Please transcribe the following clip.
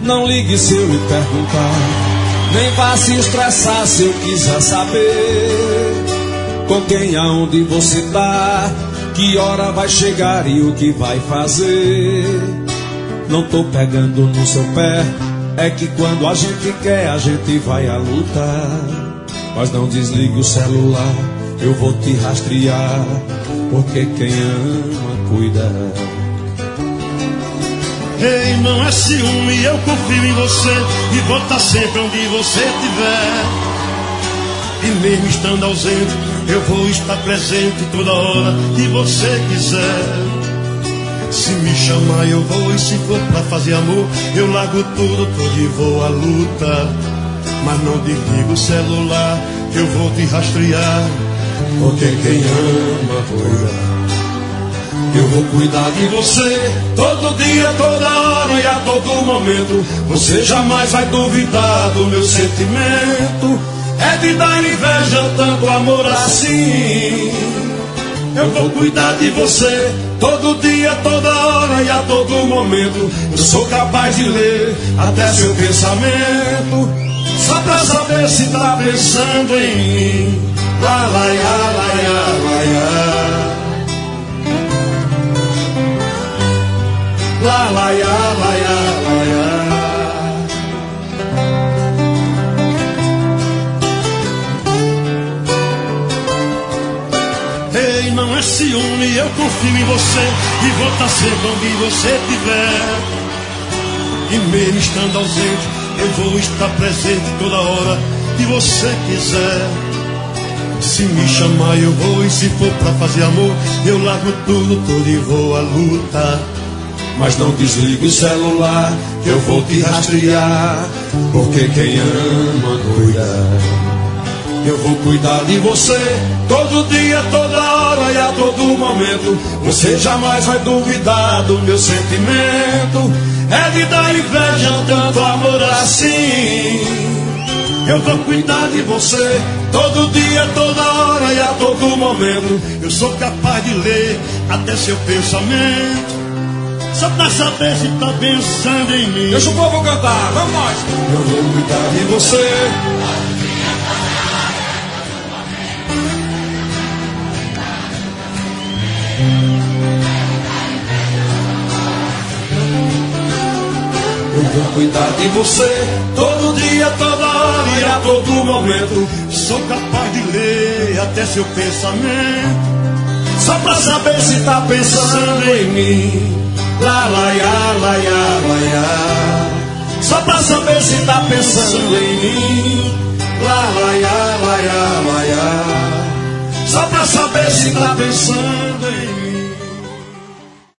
Não ligue se eu lhe perguntar, nem vá se estressar se eu quiser saber com quem, aonde você tá, que hora vai chegar e o que vai fazer. Não tô pegando no seu pé, é que quando a gente quer a gente vai à luta. Mas não desligue o celular, eu vou te rastrear, porque quem ama cuida. Ei, não é ciúme, eu confio em você e vou estar sempre onde você estiver. E mesmo estando ausente, eu vou estar presente toda hora que você quiser. Se me chamar eu vou, e se for pra fazer amor, eu largo tudo, e vou à luta. Mas não desligo o celular, que eu vou te rastrear, porque quem ama cuida. Eu vou cuidar de você todo dia, toda hora e a todo momento. Você jamais vai duvidar do meu sentimento. É de dar inveja tanto amor assim. Eu vou cuidar de você todo dia, toda hora e a todo momento. Eu sou capaz de ler até seu pensamento, só pra saber se tá pensando em mim. Lá, lá, lá, lá, lá, lá. La la ya, la ya, la ya. Ei, não é ciúme, eu confio em você e vou estar sempre onde você estiver. E mesmo estando ausente, eu vou estar presente toda hora que você quiser. Se me chamar eu vou, e se for pra fazer amor, eu largo tudo e vou à luta. Mas não desligue o celular, que eu vou te rastrear, porque quem ama cuida. Eu vou cuidar de você todo dia, toda hora e a todo momento. Você jamais vai duvidar do meu sentimento. É de dar inveja tanto amor assim. Eu vou cuidar de você todo dia, toda hora e a todo momento. Eu sou capaz de ler até seu pensamento, só pra saber se tá pensando em mim. Deixa o povo cantar, vamos nós. Eu vou cuidar de você. Eu vou cuidar de você todo dia, toda hora e a todo momento. Sou capaz de ler até seu pensamento, só pra saber se tá pensando em mim. La la ya, la ya, la ya. Só pra saber se tá pensando em mim. La la ya, la ya, la ya. Só pra saber se tá pensando em mim.